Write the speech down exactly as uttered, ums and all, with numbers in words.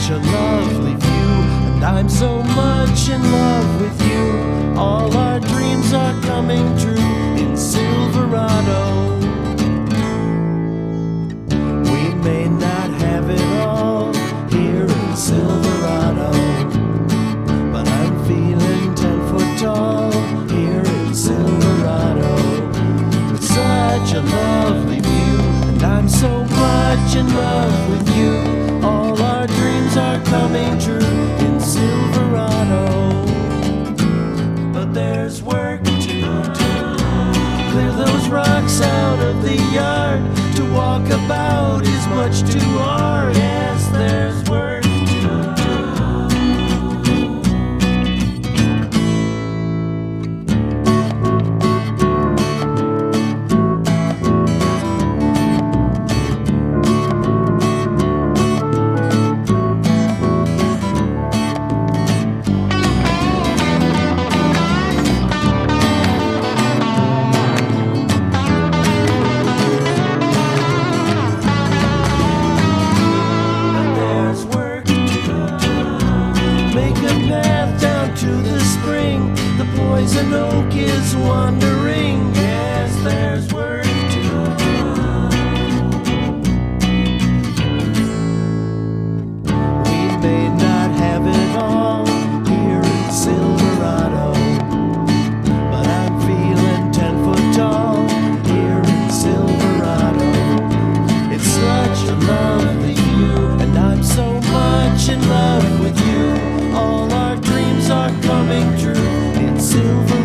such a lovely view, and I'm so much in love with you. All our dreams are coming true in Silverado. We may not have it all here in Silverado, but I'm feeling ten foot tall here in Silverado. It's such a lovely view, and I'm so much in love with you. All our dreams are coming true in Silverado. But there's work to do. Clear those rocks out of the yard. To walk about is much too hard. Yes, there's work to do. Poison oak is wandering. Yes, there's work to do. We may not have it all here in Silverado, but I'm feeling ten foot tall here in Silverado. It's such a lovely view, and I'm so much in love with you. All our dreams are coming true in Silverado.